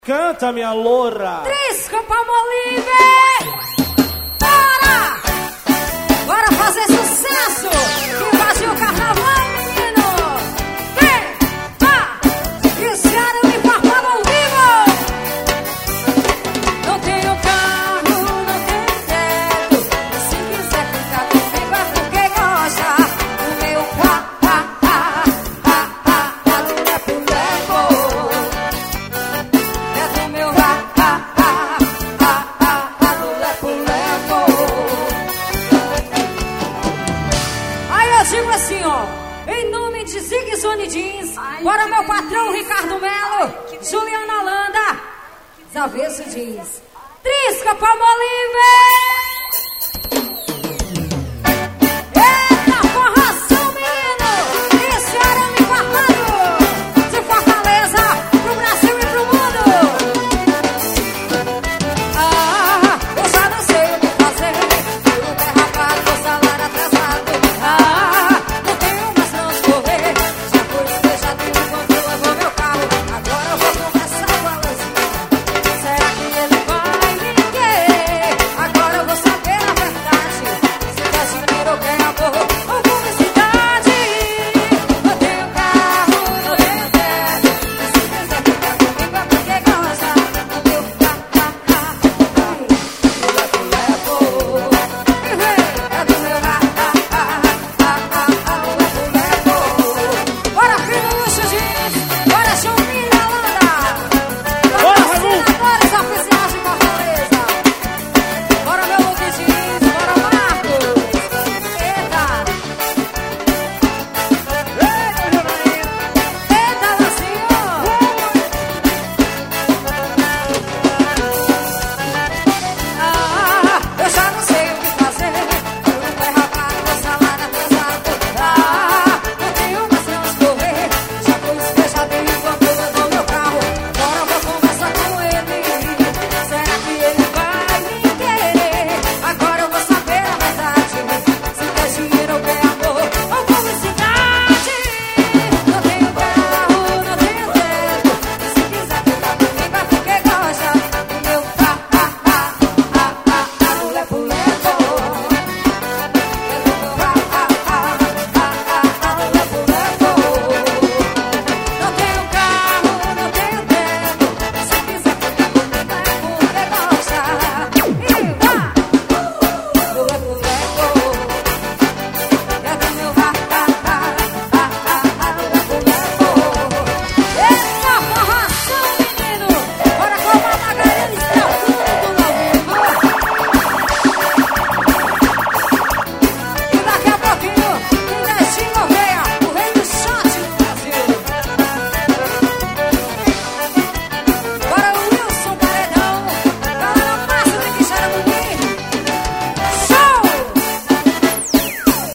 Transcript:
Canta, minha loura! Trisca Palmolive! Bora! Bora fazer sucesso! Que faz o carnaval, menino! Vem! Vá! Cristiano e Farmado ao vivo! Não tenho carro, não tenho teto. Se quiser ficar comigo é porque gosta. O meu do lepo-lepo. É do meu do lepo-lepo. Aí eu digo assim, ó, em nome de Zig Zone Jeans, bora meu patrão Ricardo Melo, Juliana Landa, Zavesso Jeans, Trisca Palmolive!